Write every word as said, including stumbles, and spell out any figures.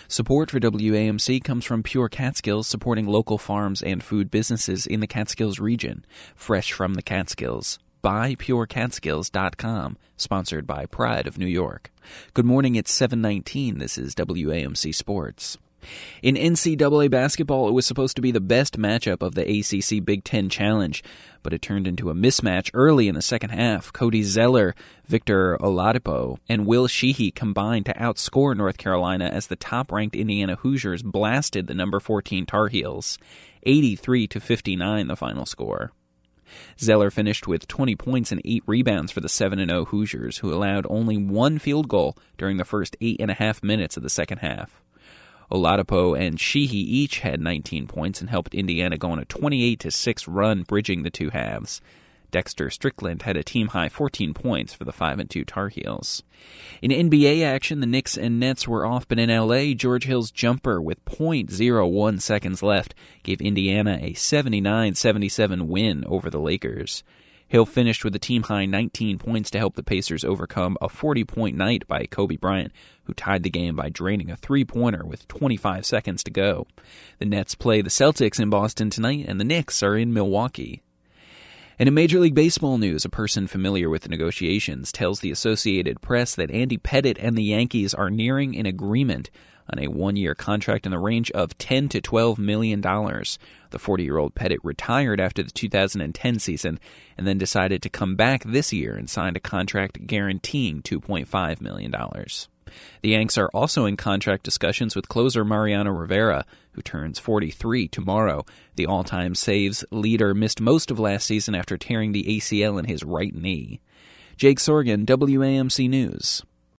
Support for W A M C comes from Pure Catskills, supporting local farms and food businesses in the Catskills region. Fresh from the Catskills. buy pure catskills dot com, sponsored by Pride of New York. Good morning, it's seven nineteen. This is W A M C Sports. In N C double A basketball, it was supposed to be the best matchup of the A C C Big Ten Challenge, but it turned into a mismatch early in the second half. Cody Zeller, Victor Oladipo, and Will Sheehey combined to outscore North Carolina as the top-ranked Indiana Hoosiers blasted the number fourteen Tar Heels. eighty-three to fifty-nine, the final score. Zeller finished with twenty points and eight rebounds for the seven and oh Hoosiers, who allowed only one field goal during the first eight and a half minutes of the second half. Oladipo and Sheehey each had nineteen points and helped Indiana go on a twenty-eight to six run, bridging the two halves. Dexter Strickland had a team-high fourteen points for the five and two Tar Heels. In N B A action, the Knicks and Nets were off, but in L A, George Hill's jumper with point oh one seconds left gave Indiana a seventy-nine seventy-seven win over the Lakers. Hill finished with a team-high nineteen points to help the Pacers overcome a forty-point night by Kobe Bryant, who tied the game by draining a three-pointer with twenty-five seconds to go. The Nets play the Celtics in Boston tonight, and the Knicks are in Milwaukee. And in Major League Baseball news, a person familiar with the negotiations tells the Associated Press that Andy Pettitte and the Yankees are nearing an agreement on a one-year contract in the range of ten to twelve million dollars. The forty-year-old Pettitte retired after the two thousand ten season and then decided to come back this year and signed a contract guaranteeing two point five million dollars. The Yanks are also in contract discussions with closer Mariano Rivera, who turns forty-three tomorrow. The all-time saves leader missed most of last season after tearing the A C L in his right knee. Jake Sorgan, W A M C News.